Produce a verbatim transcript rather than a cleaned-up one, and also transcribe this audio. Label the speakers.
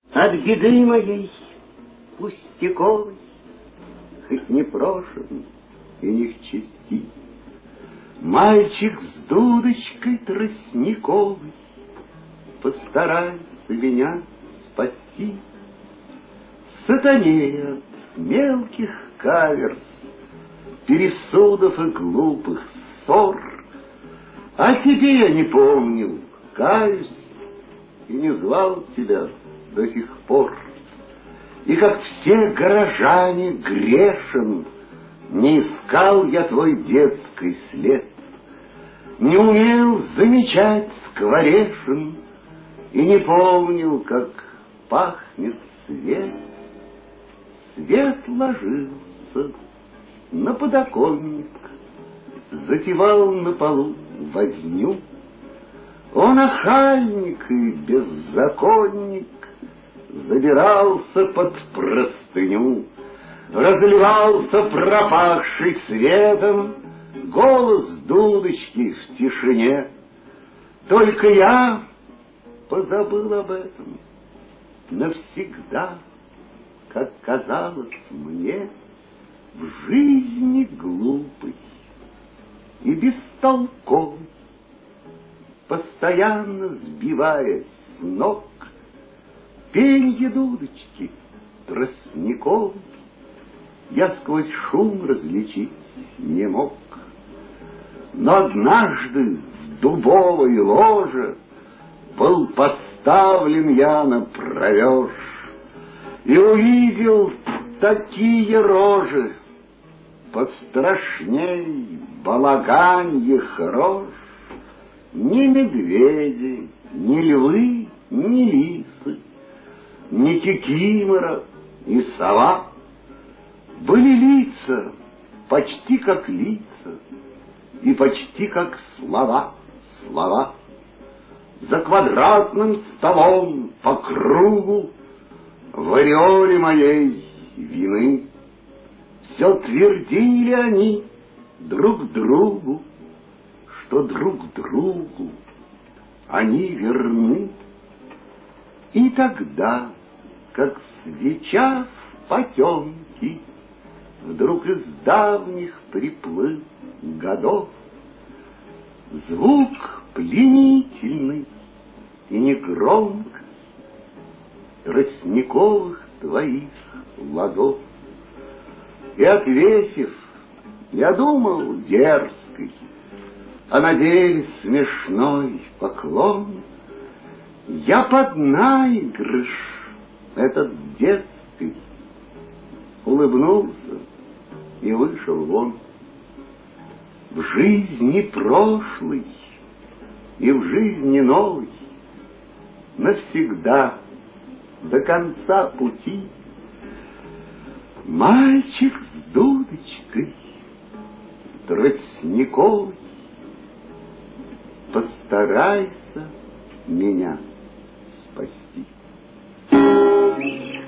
Speaker 1: От беды моей пустяковой, хоть не прошен и не в чести, мальчик с дудочкой тростниковой постарается меня спасти. Сатанея от мелких каверз, пересудов и глупых ссор, а тебе я не помнил, каюсь, и не звал тебя до сих пор. И как все горожане грешен, не искал я твой детский след, не умел замечать скворешин и не помнил, как пахнет свет. Свет ложился на подоконник, затевал на полу возню. Он охальник и беззаконник, забирался под простыню, разливался пропахший светом голос дудочки в тишине. Только я позабыл об этом навсегда, как казалось мне, в жизни глупый и бестолковый, постоянно сбиваясь с ног, пенье дудочки тростниковой я сквозь шум различить не мог. Но однажды в дубовой ложе был поставлен я на провеж и увидел такие рожи, пострашней балаганьих рож. Ни медведи, ни львы, ни лисы, ни кикимора и сова. Были лица почти как лица и почти как слова, слова. За квадратным столом по кругу в ореоле моей вины все твердили они друг другу, что друг другу они верны. И тогда, как свеча в потемке, вдруг из давних приплыл годов звук пленительный и негромко тростниковых твоих ладов. И отвесив, я думал, дерзкий, а на деле смешной поклон, я под наигрыш этот детский улыбнулся и вышел вон. В жизни прошлой и в жизни новой навсегда до конца пути мальчик с дудочкой тростниковой постарайся меня спасти.